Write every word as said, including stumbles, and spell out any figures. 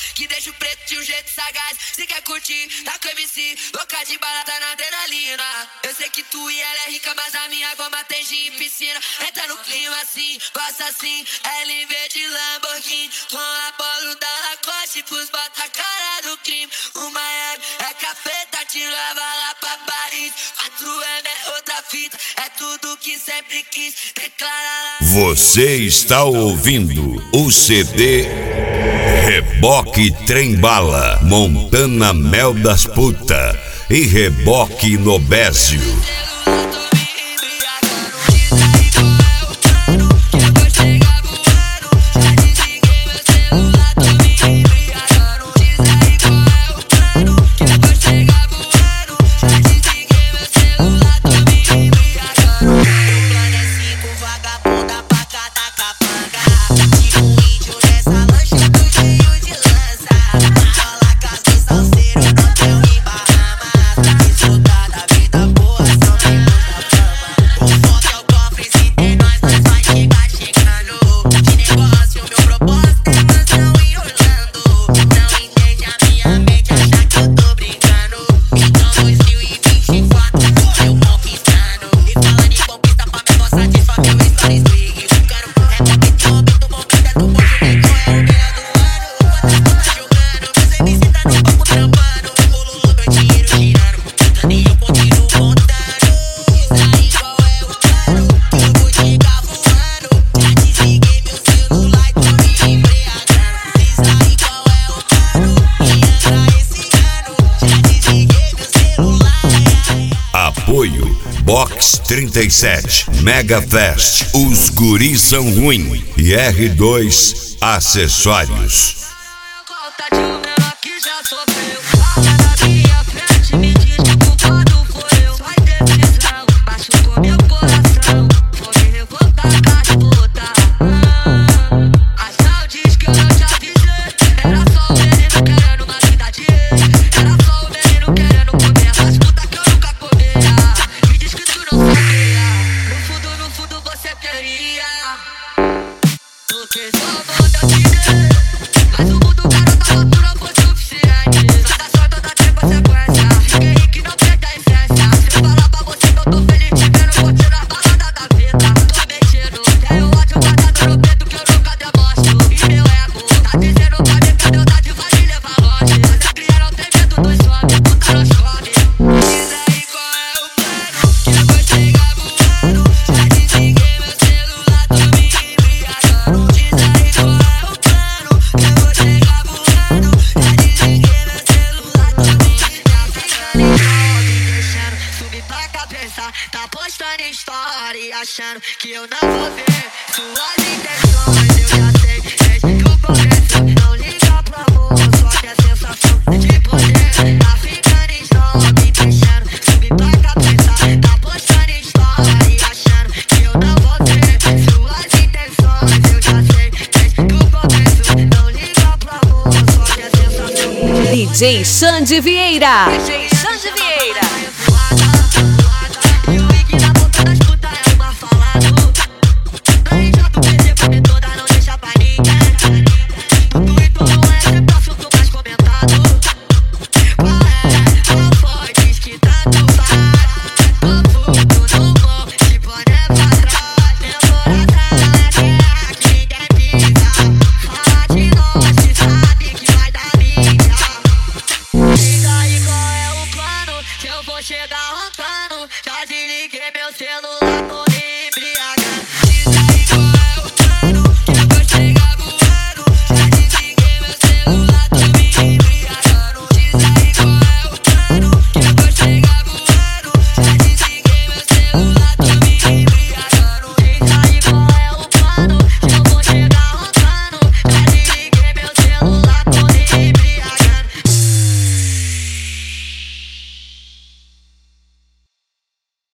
que deixa o preto de um jeito sagaz. Se quer curtir, tá com M C, louca de bala, tá na adrenalina. Eu sei que tu e ela é rica, mas a minha goma tem gin em piscina. Entra no clima assim, gosta assim, L V de Lamborghini, com a polo da Lacoste, pros bota a cara do crime. O Miami é capeta, te leva lá pra Paris. quatro M é outra fita, é tudo que sempre quis. Declara. Você está ouvindo o C D Reboque Trembala, Montana Mel das Puta e Reboque Nobésio. Apoio Box trinta e sete, Mega Fest, Os Guris São Ruim e R dois Acessórios. Tá postando em story, achando que eu não vou ver suas intenções. Eu já sei, desde o começo. Não liga pro amor, só que a sensação de poder tá ficando em stop, deixando subir pra cabeça. Tá postando em story, achando que eu não vou ver suas intenções. Eu já sei, desde o começo. Não liga pro amor, só que a sensação. D J Xande Vieira. D J Xande Vieira. Chegar roncando, já desliguei meu celular.